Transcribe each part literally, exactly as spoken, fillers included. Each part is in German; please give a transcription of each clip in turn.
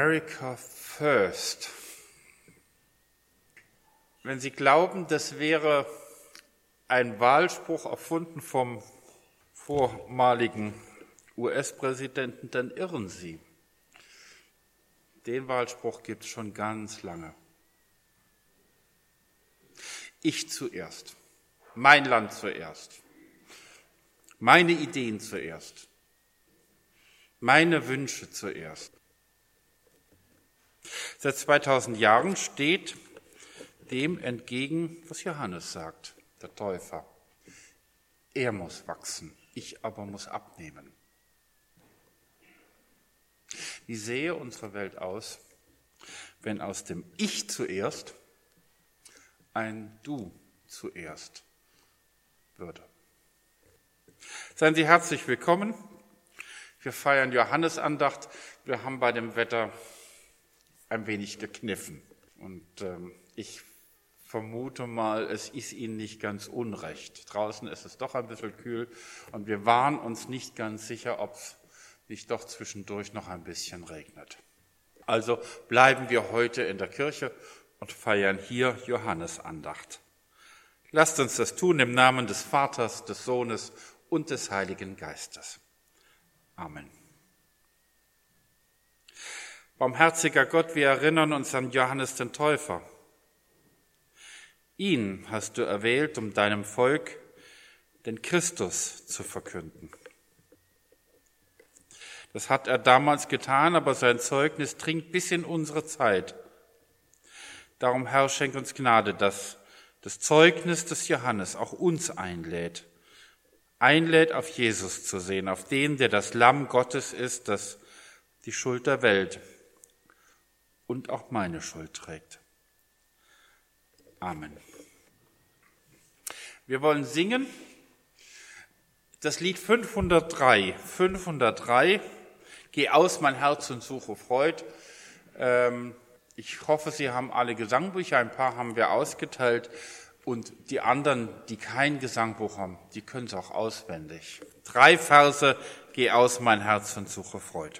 America First. Wenn Sie glauben, das wäre ein Wahlspruch erfunden vom vormaligen U S-Präsidenten, dann irren Sie. Den Wahlspruch gibt es schon ganz lange. Ich zuerst, mein Land zuerst, meine Ideen zuerst, meine Wünsche zuerst. Seit zweitausend Jahren steht dem entgegen, was Johannes sagt, der Täufer. Er muss wachsen, ich aber muss abnehmen. Wie sähe unsere Welt aus, wenn aus dem Ich zuerst ein Du zuerst würde? Seien Sie herzlich willkommen. Wir feiern Johannesandacht. Wir haben bei dem Wetter ein wenig gekniffen. Und ähm, ich vermute mal, es ist Ihnen nicht ganz unrecht. Draußen ist es doch ein bisschen kühl und wir waren uns nicht ganz sicher, ob es nicht doch zwischendurch noch ein bisschen regnet. Also bleiben wir heute in der Kirche und feiern hier Johannesandacht. Lasst uns das tun im Namen des Vaters, des Sohnes und des Heiligen Geistes. Amen. Barmherziger Gott, wir erinnern uns an Johannes den Täufer. Ihn hast du erwählt, um deinem Volk den Christus zu verkünden. Das hat er damals getan, aber sein Zeugnis dringt bis in unsere Zeit. Darum, Herr, schenk uns Gnade, dass das Zeugnis des Johannes auch uns einlädt. Einlädt, auf Jesus zu sehen, auf den, der das Lamm Gottes ist, das die Schuld der Welt und auch meine Schuld trägt. Amen. Wir wollen singen das Lied fünfhundertdrei. fünfhundertdrei, Geh aus, mein Herz, und suche Freud. Ähm, ich hoffe, Sie haben alle Gesangbücher, ein paar haben wir ausgeteilt. Und die anderen, die kein Gesangbuch haben, die können es auch auswendig. Drei Verse, Geh aus, mein Herz, und suche Freud.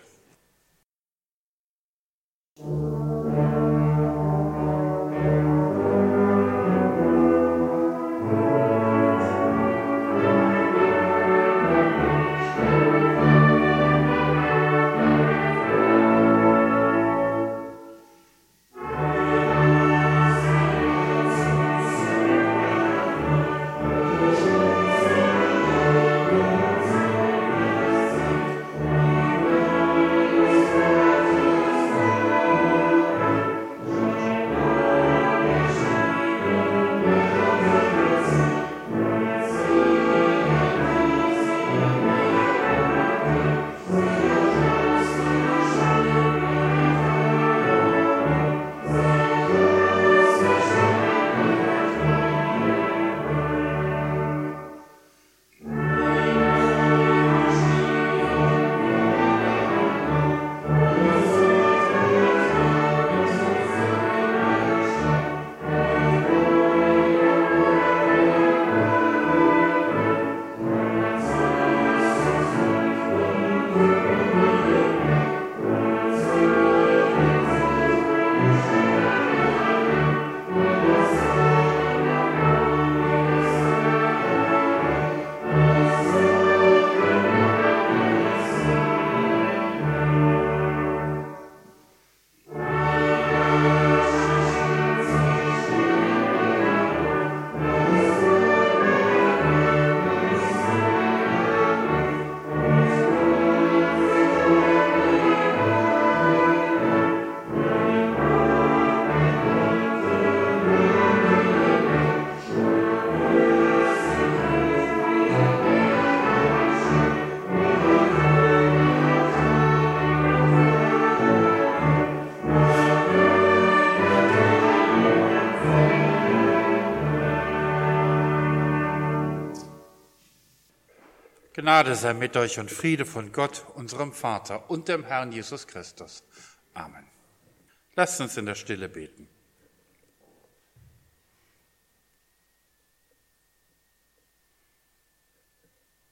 Gnade sei mit euch und Friede von Gott, unserem Vater und dem Herrn Jesus Christus. Amen. Lasst uns in der Stille beten.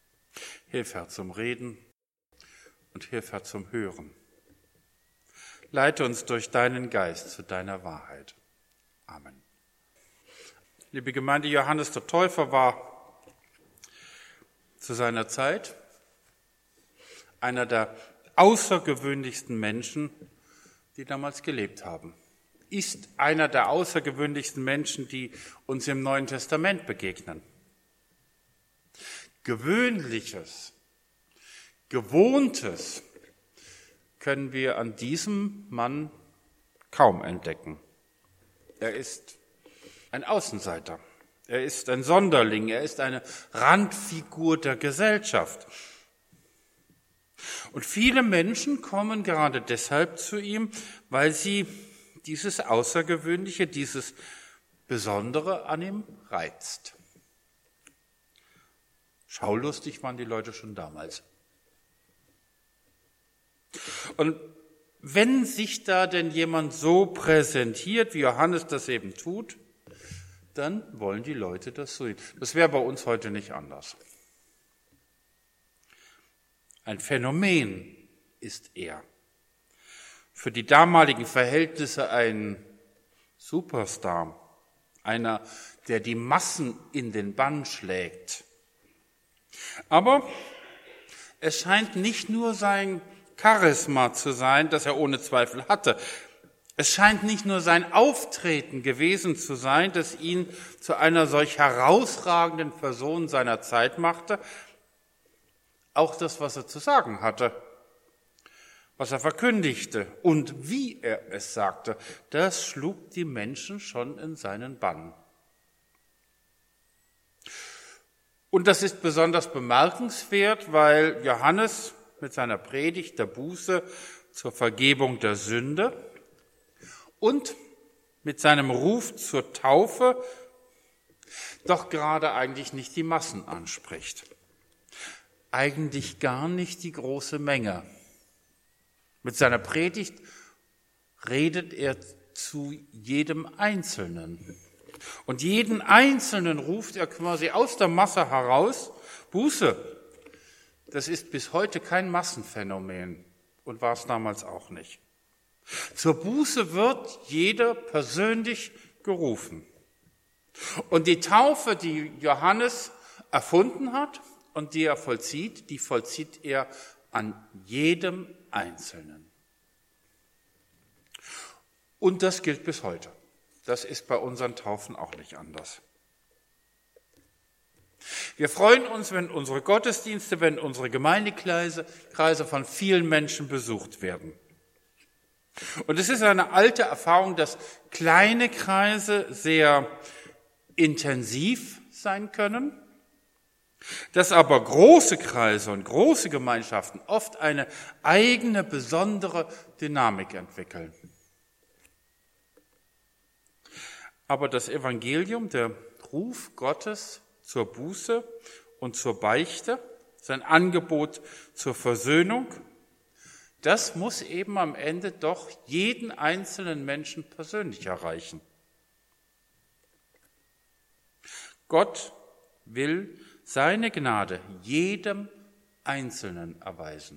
Hilf, Herr, zum Reden und hilf, Herr, zum Hören. leite uns durch deinen Geist zu deiner Wahrheit. Amen. Liebe Gemeinde, Johannes der Täufer war zu seiner Zeit einer der außergewöhnlichsten Menschen, die damals gelebt haben. Ist einer der außergewöhnlichsten Menschen, die uns im Neuen Testament begegnen. Gewöhnliches, Gewohntes können wir an diesem Mann kaum entdecken. Er ist ein Außenseiter, er ist ein Sonderling, er ist eine Randfigur der Gesellschaft. Und viele Menschen kommen gerade deshalb zu ihm, weil sie dieses Außergewöhnliche, dieses Besondere an ihm reizt. Schaulustig waren die Leute schon damals. Und wenn sich da denn jemand so präsentiert, wie Johannes das eben tut, dann wollen die Leute das sehen. Das wäre bei uns heute nicht anders. Ein Phänomen ist er. Für die damaligen Verhältnisse ein Superstar, einer, der die Massen in den Bann schlägt. Aber es scheint nicht nur sein Charisma zu sein, das er ohne Zweifel hatte. Es scheint nicht nur sein Auftreten gewesen zu sein, das ihn zu einer solch herausragenden Person seiner Zeit machte, auch das, was er zu sagen hatte, was er verkündigte und wie er es sagte, das schlug die Menschen schon in seinen Bann. Und das ist besonders bemerkenswert, weil Johannes mit seiner Predigt der Buße zur Vergebung der Sünde und mit seinem Ruf zur Taufe doch gerade eigentlich nicht die Massen anspricht. Eigentlich gar nicht die große Menge. Mit seiner Predigt redet er zu jedem Einzelnen. Und jeden Einzelnen ruft er quasi aus der Masse heraus. Buße, das ist bis heute kein Massenphänomen und war es damals auch nicht. Zur Buße wird jeder persönlich gerufen. Und die Taufe, die Johannes erfunden hat und die er vollzieht, die vollzieht er an jedem Einzelnen. Und das gilt bis heute. Das ist bei unseren Taufen auch nicht anders. Wir freuen uns, wenn unsere Gottesdienste, wenn unsere Gemeindekreise Kreise von vielen Menschen besucht werden. Und es ist eine alte Erfahrung, dass kleine Kreise sehr intensiv sein können, dass aber große Kreise und große Gemeinschaften oft eine eigene, besondere Dynamik entwickeln. Aber das Evangelium, der Ruf Gottes zur Buße und zur Beichte, sein Angebot zur Versöhnung, das muss eben am Ende doch jeden einzelnen Menschen persönlich erreichen. Gott will seine Gnade jedem Einzelnen erweisen.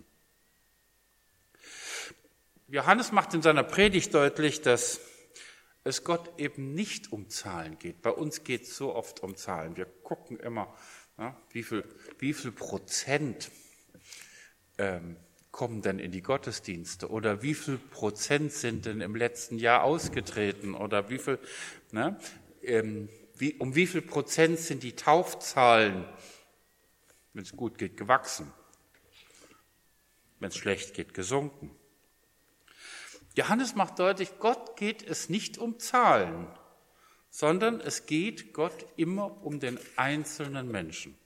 Johannes macht in seiner Predigt deutlich, dass es Gott eben nicht um Zahlen geht. Bei uns geht es so oft um Zahlen. Wir gucken immer, ja, wie viel, wie viel Prozent ähm, kommen denn in die Gottesdienste oder wie viel Prozent sind denn im letzten Jahr ausgetreten oder wie viel, ne, ähm, wie, um wie viel Prozent sind die Taufzahlen, wenn es gut geht, gewachsen, wenn es schlecht geht, gesunken. Johannes macht deutlich, Gott geht es nicht um Zahlen, sondern es geht Gott immer um den einzelnen Menschen.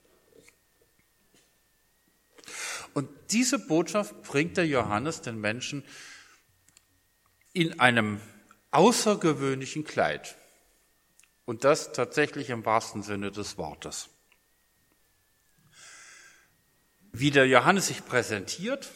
Und diese Botschaft bringt der Johannes den Menschen in einem außergewöhnlichen Kleid. Und das tatsächlich im wahrsten Sinne des Wortes. Wie der Johannes sich präsentiert,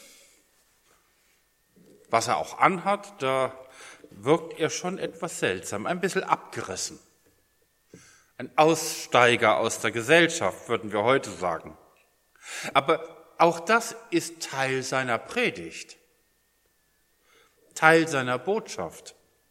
was er auch anhat, da wirkt er schon etwas seltsam, ein bisschen abgerissen. Ein Aussteiger aus der Gesellschaft, würden wir heute sagen. Aber auch das ist Teil seiner Predigt. Teil seiner Botschaft.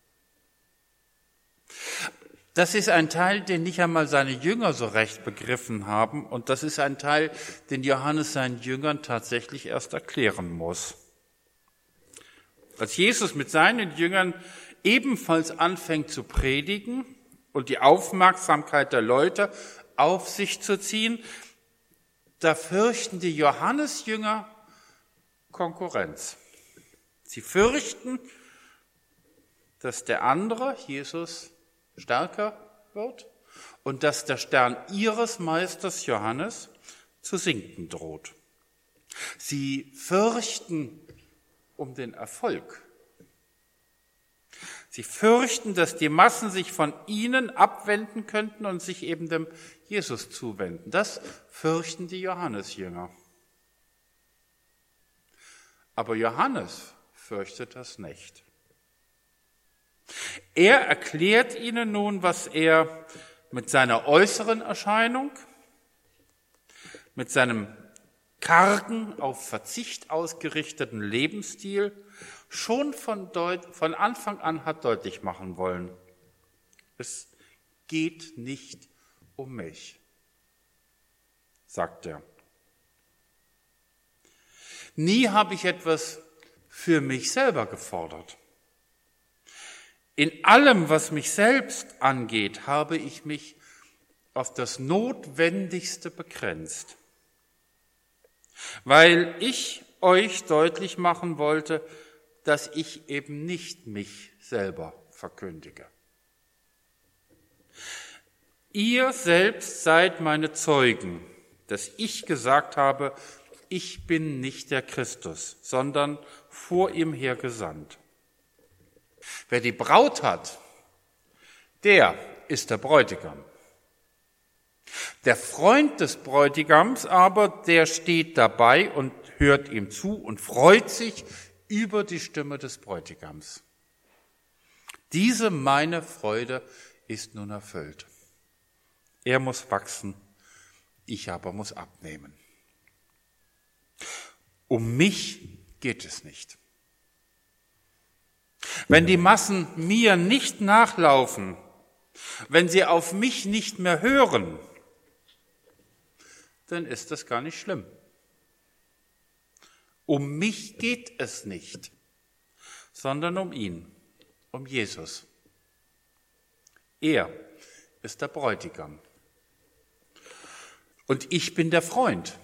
Das ist ein Teil, den nicht einmal seine Jünger so recht begriffen haben. Und das ist ein Teil, den Johannes seinen Jüngern tatsächlich erst erklären muss. Als Jesus mit seinen Jüngern ebenfalls anfängt zu predigen und die Aufmerksamkeit der Leute auf sich zu ziehen, da fürchten die Johannesjünger Konkurrenz. Sie fürchten, dass der andere, Jesus, stärker wird und dass der Stern ihres Meisters Johannes zu sinken droht. Sie fürchten um den Erfolg. Sie fürchten, dass die Massen sich von ihnen abwenden könnten und sich eben dem Jesus zuwenden. Das fürchten die Johannesjünger. Aber Johannes fürchtet das nicht. Er erklärt ihnen nun, was er mit seiner äußeren Erscheinung, mit seinem kargen, auf Verzicht ausgerichteten Lebensstil schon von, Deut- von Anfang an hat deutlich machen wollen. Es geht nicht um mich, sagt er. Nie habe ich etwas für mich selber gefordert. In allem, was mich selbst angeht, habe ich mich auf das Notwendigste begrenzt, weil ich euch deutlich machen wollte, dass ich eben nicht mich selber verkündige. Ihr selbst seid meine Zeugen, dass ich gesagt habe, ich bin nicht der Christus, sondern vor ihm her gesandt. Wer die Braut hat, der ist der Bräutigam. Der Freund des Bräutigams aber, der steht dabei und hört ihm zu und freut sich über die Stimme des Bräutigams. Diese meine Freude ist nun erfüllt. Er muss wachsen, ich aber muss abnehmen. Um mich geht es nicht. Wenn die Massen mir nicht nachlaufen, wenn sie auf mich nicht mehr hören, dann ist das gar nicht schlimm. Um mich geht es nicht, sondern um ihn, um Jesus. Er ist der Bräutigam. Und ich bin der Freund.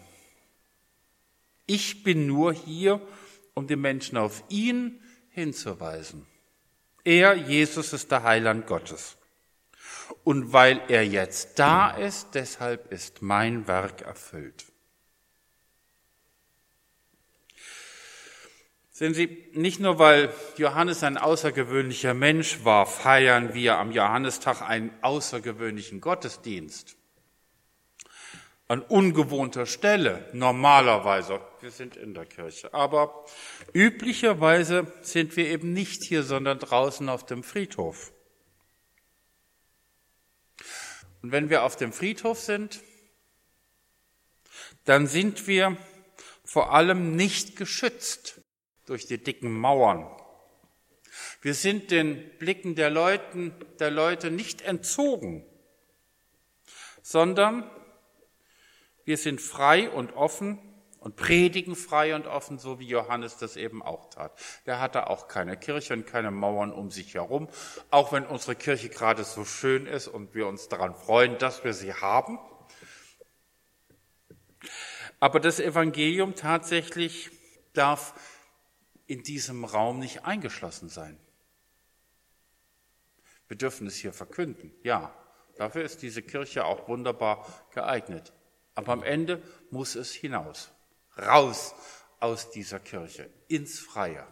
Ich bin nur hier, um die Menschen auf ihn hinzuweisen. Er, Jesus, ist der Heiland Gottes. Und weil er jetzt da ist, deshalb ist mein Werk erfüllt. Sehen Sie, nicht nur weil Johannes ein außergewöhnlicher Mensch war, feiern wir am Johannistag einen außergewöhnlichen Gottesdienst. An ungewohnter Stelle, normalerweise, wir sind in der Kirche, aber üblicherweise sind wir eben nicht hier, sondern draußen auf dem Friedhof. Und wenn wir auf dem Friedhof sind, dann sind wir vor allem nicht geschützt durch die dicken Mauern. Wir sind den Blicken der Leute, der Leute nicht entzogen, sondern wir sind frei und offen und predigen frei und offen, so wie Johannes das eben auch tat. Der hatte auch keine Kirche und keine Mauern um sich herum, auch wenn unsere Kirche gerade so schön ist und wir uns daran freuen, dass wir sie haben. Aber das Evangelium tatsächlich darf in diesem Raum nicht eingeschlossen sein. Wir dürfen es hier verkünden, ja, dafür ist diese Kirche auch wunderbar geeignet. Aber am Ende muss es hinaus, raus aus dieser Kirche, ins Freie.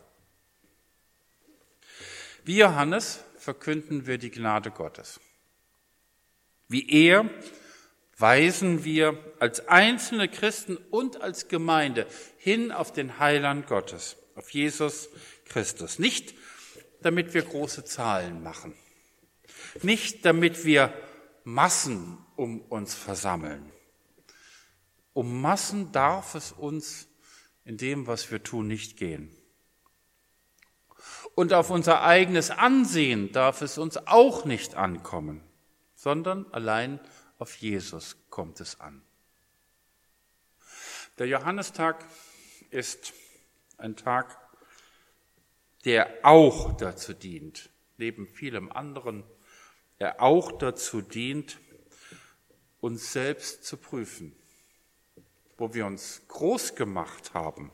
Wie Johannes verkünden wir die Gnade Gottes. Wie er weisen wir als einzelne Christen und als Gemeinde hin auf den Heiland Gottes, auf Jesus Christus. Nicht, damit wir große Zahlen machen, nicht, damit wir Massen um uns versammeln. Um Massen darf es uns in dem, was wir tun, nicht gehen. Und auf unser eigenes Ansehen darf es uns auch nicht ankommen, sondern allein auf Jesus kommt es an. Der Johannistag ist ein Tag, der auch dazu dient, neben vielem anderen, der auch dazu dient, uns selbst zu prüfen, wo wir uns groß gemacht haben,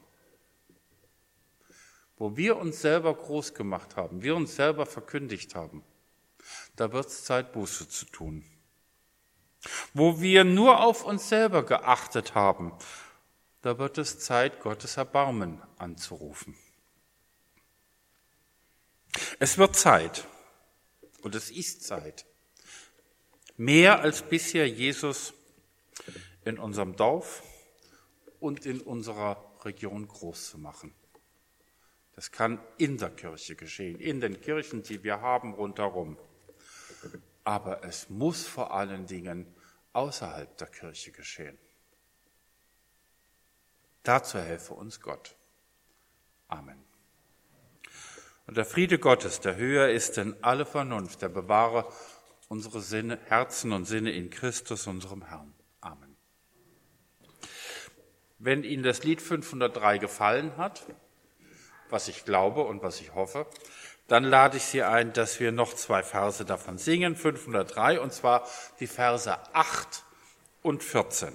wo wir uns selber groß gemacht haben, wir uns selber verkündigt haben, da wird es Zeit, Buße zu tun. Wo wir nur auf uns selber geachtet haben, da wird es Zeit, Gottes Erbarmen anzurufen. Es wird Zeit, und es ist Zeit, mehr als bisher Jesus in unserem Dorf und in unserer Region groß zu machen. Das kann in der Kirche geschehen, in den Kirchen, die wir haben rundherum. Aber es muss vor allen Dingen außerhalb der Kirche geschehen. Dazu helfe uns Gott. Amen. Und der Friede Gottes, der höher ist denn alle Vernunft, der bewahre unsere Sinne, Herzen und Sinne in Christus, unserem Herrn. Amen. Wenn Ihnen das Lied fünfhundertdrei gefallen hat, was ich glaube und was ich hoffe, dann lade ich Sie ein, dass wir noch zwei Verse davon singen, fünfhundertdrei, und zwar die Verse acht und vierzehn.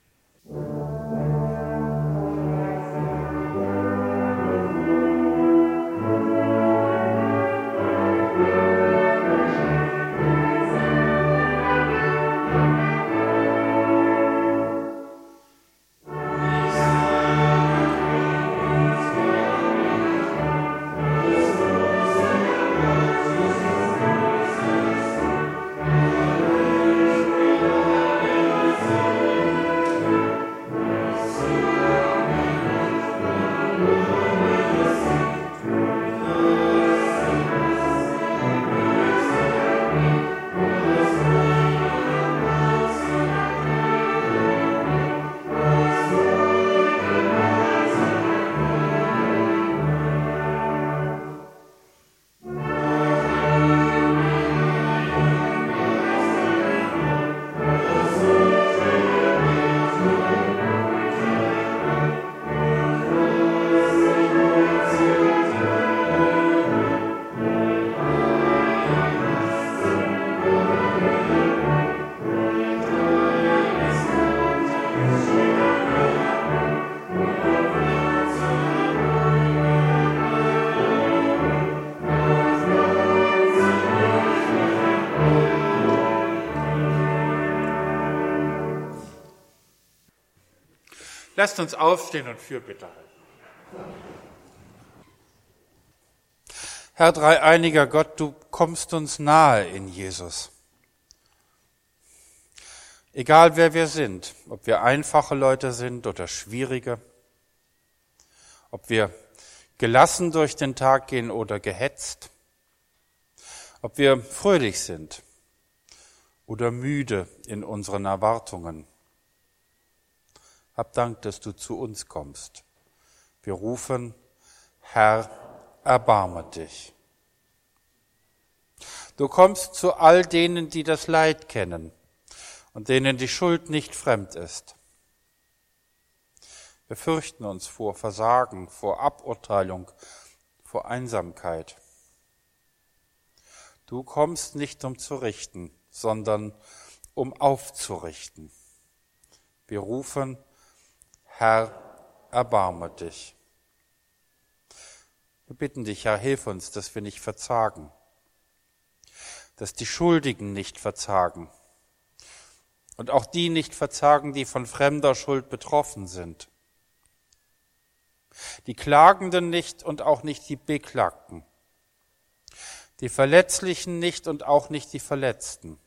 Lasst uns aufstehen und Fürbitte halten. Herr dreieiniger Gott, du kommst uns nahe in Jesus. Egal wer wir sind, ob wir einfache Leute sind oder schwierige, ob wir gelassen durch den Tag gehen oder gehetzt, ob wir fröhlich sind oder müde in unseren Erwartungen. Hab Dank, dass du zu uns kommst. Wir rufen, Herr, erbarme dich. Du kommst zu all denen, die das Leid kennen und denen die Schuld nicht fremd ist. Wir fürchten uns vor Versagen, vor Aburteilung, vor Einsamkeit. Du kommst nicht, um zu richten, sondern um aufzurichten. Wir rufen, Herr, erbarme dich. Wir bitten dich, Herr, hilf uns, dass wir nicht verzagen, dass die Schuldigen nicht verzagen und auch die nicht verzagen, die von fremder Schuld betroffen sind. Die Klagenden nicht und auch nicht die Beklagten, die Verletzlichen nicht und auch nicht die Verletzten,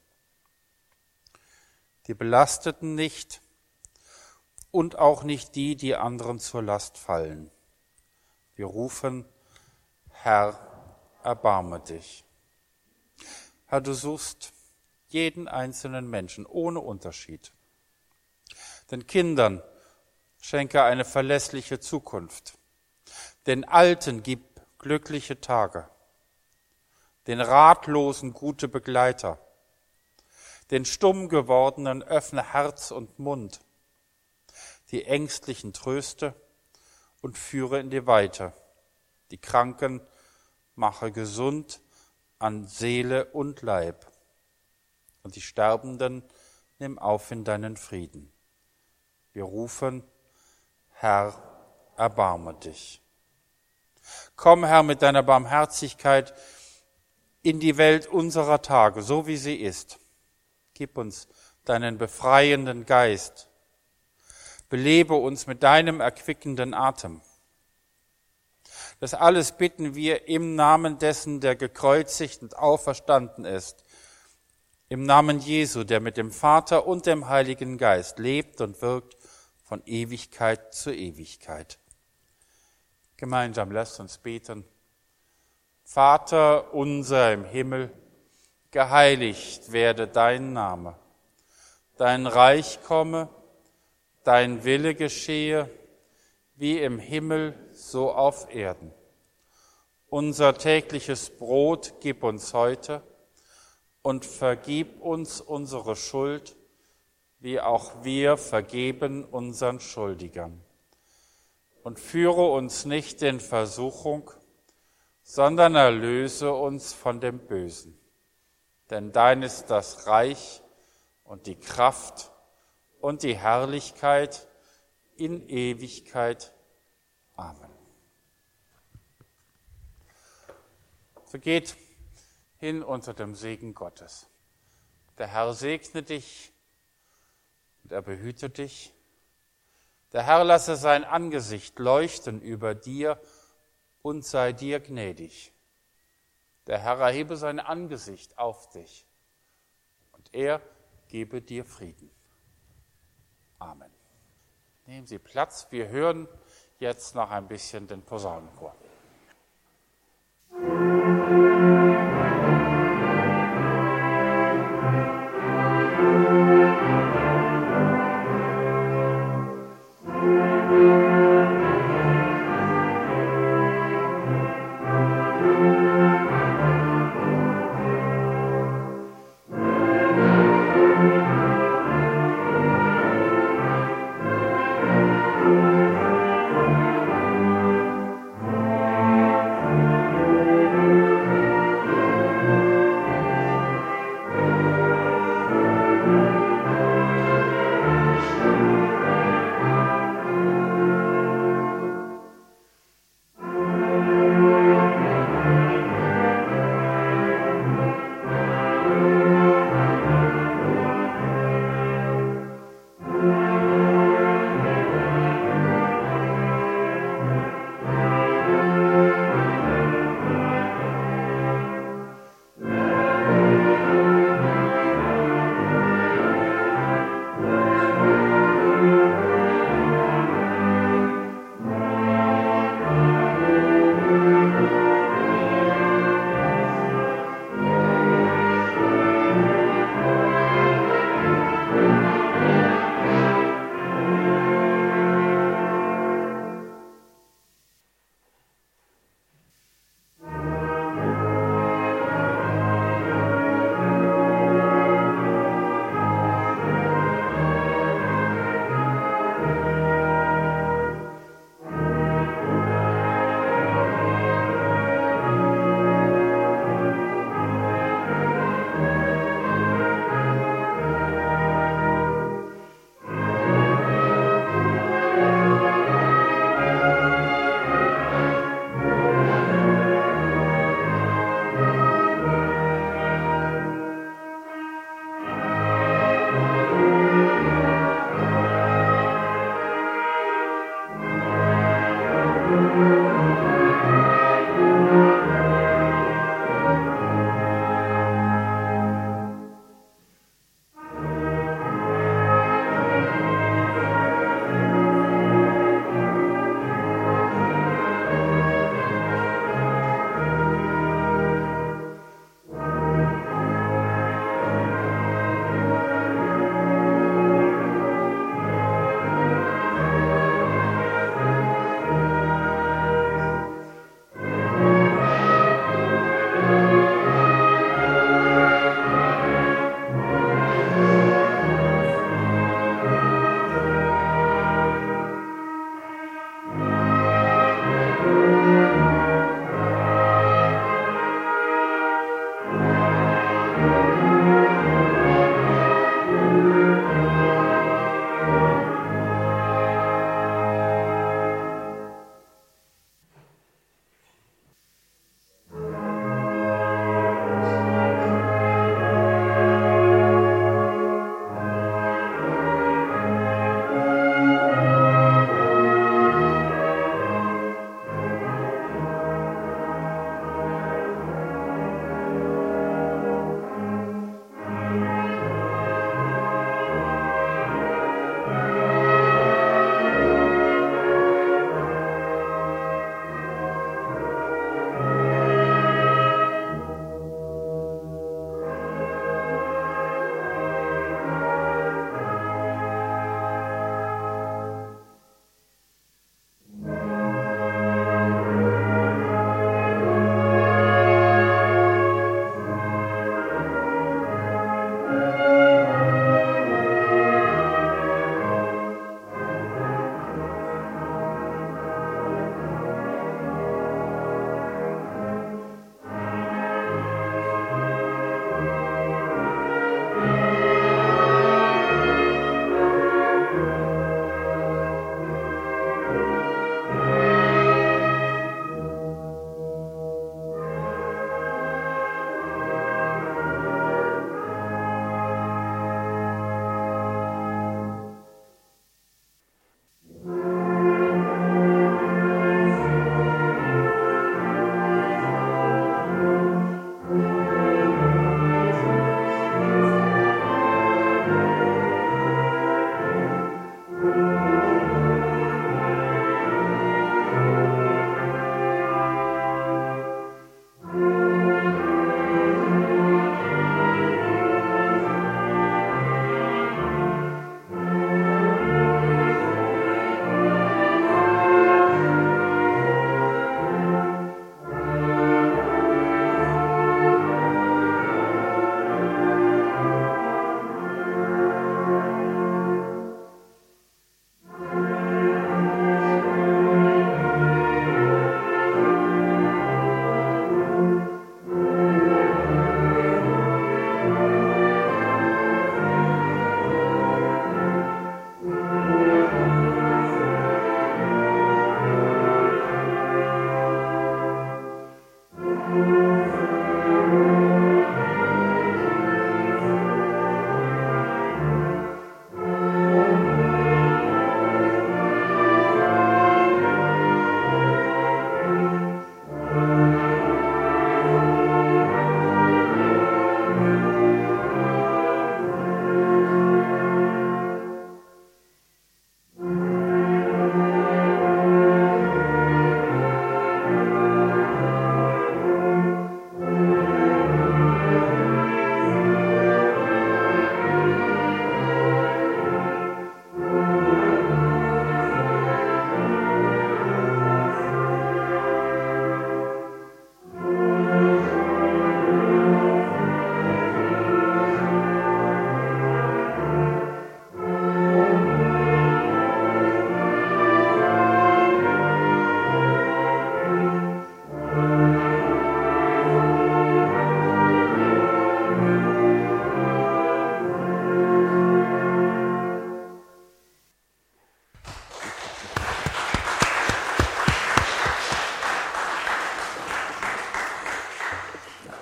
die Belasteten nicht und auch nicht die, die anderen zur Last fallen. Wir rufen, Herr, erbarme dich. Herr, du suchst jeden einzelnen Menschen ohne Unterschied. Den Kindern schenke eine verlässliche Zukunft. Den Alten gib glückliche Tage, den Ratlosen gute Begleiter, den stumm gewordenen öffne Herz und Mund, die Ängstlichen tröste und führe in die Weite, die Kranken mache gesund an Seele und Leib und die Sterbenden nimm auf in deinen Frieden. Wir rufen, Herr, erbarme dich. Komm, Herr, mit deiner Barmherzigkeit in die Welt unserer Tage, so wie sie ist. Gib uns deinen befreienden Geist. Belebe uns mit deinem erquickenden Atem. Das alles bitten wir im Namen dessen, der gekreuzigt und auferstanden ist, im Namen Jesu, der mit dem Vater und dem Heiligen Geist lebt und wirkt von Ewigkeit zu Ewigkeit. Gemeinsam lasst uns beten. Vater unser im Himmel, geheiligt werde dein Name. Dein Reich komme, dein Wille geschehe, wie im Himmel, so auf Erden. Unser tägliches Brot gib uns heute und vergib uns unsere Schuld, wie auch wir vergeben unseren Schuldigern. Und führe uns nicht in Versuchung, sondern erlöse uns von dem Bösen. Denn dein ist das Reich und die Kraft und die Herrlichkeit in Ewigkeit. Amen. So geht hin unter dem Segen Gottes. Der Herr segne dich und er behüte dich. Der Herr lasse sein Angesicht leuchten über dir und sei dir gnädig. Der Herr erhebe sein Angesicht auf dich und er gebe dir Frieden. Amen. Nehmen Sie Platz, wir hören jetzt noch ein bisschen den Posaunenchor. Amen.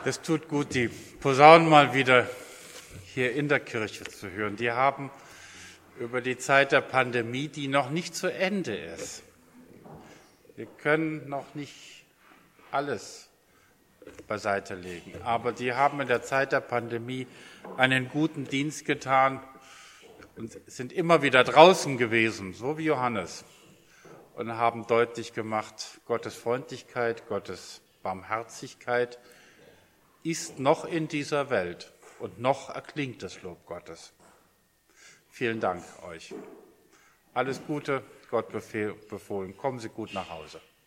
Es tut gut, die Posaunen mal wieder hier in der Kirche zu hören. Die haben über die Zeit der Pandemie, die noch nicht zu Ende ist. Wir können noch nicht alles beiseite legen, aber die haben in der Zeit der Pandemie einen guten Dienst getan und sind immer wieder draußen gewesen, so wie Johannes, und haben deutlich gemacht, Gottes Freundlichkeit, Gottes Barmherzigkeit ist noch in dieser Welt und noch erklingt das Lob Gottes. Vielen Dank euch. Alles Gute, Gott befohlen. Kommen Sie gut nach Hause.